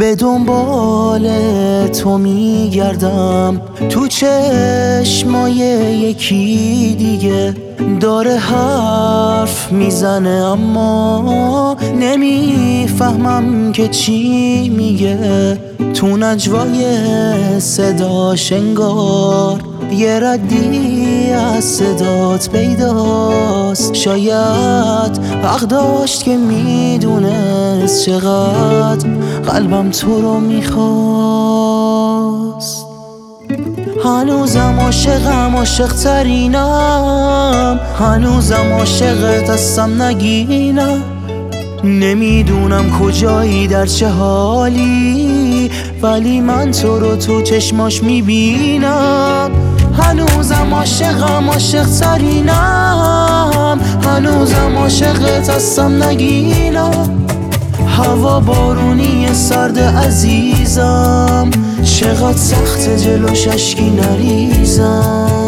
به دنبال تو میگردم، تو چشمای یکی دیگه داره حرف میزنه اما نمیفهمم که چی میگه. تو نجوای صداش انگار یه ردی از صدات پیداست. شاید حق داشت که میدونست چقدر قلبم تو رو میخواست. هنوزم عاشقم، عاشق ترینم، هنوزم عاشقت هستم نگینم. نمیدونم کجایی در چه حالی، ولی من تو رو تو چشماش میبینم. هنوزم عاشقم، عاشق ترینم، هنوزم عاشقت هستم نگینم. هوا بارونی سرد عزیزم، چقدر سخت جلوش اشکی نریزم.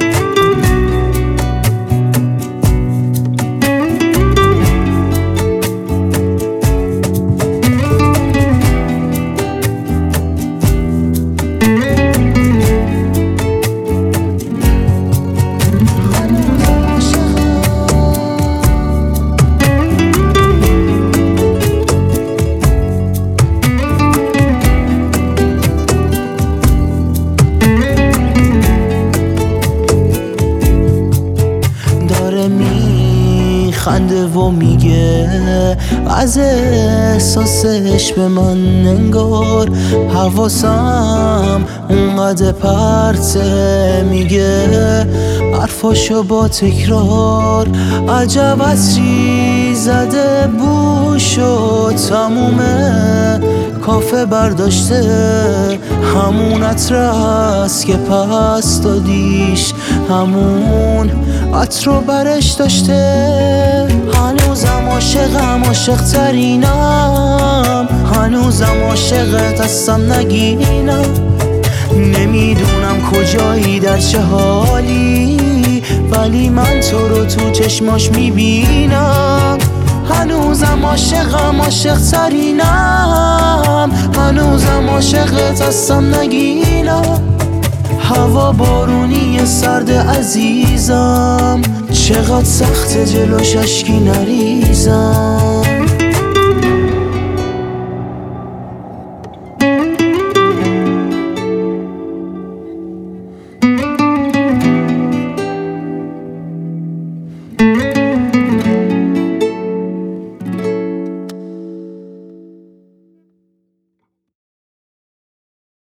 خنده و میگه از احساسش به من انگار حواسم اونقدر پرته. میگه حرفاشو با تکرار، عجب عطری زده بوشو تمومه کافه برداشته. همون عطر است که پس دادیش، همون عطر رو برش داشته. هنوزم عاشقم، عاشق ترینم، هنوزم عاشقت هستم نگینم. نمیدونم کجایی در چه حالی، ولی من تو رو تو چشماش میبینم. هنوزم عاشقم، عاشق ترینم، هنوزم عاشقت هستم نگینم. هوا بارونی سرد عزیزم، چقدر سخت جلوش اشکی نریزم.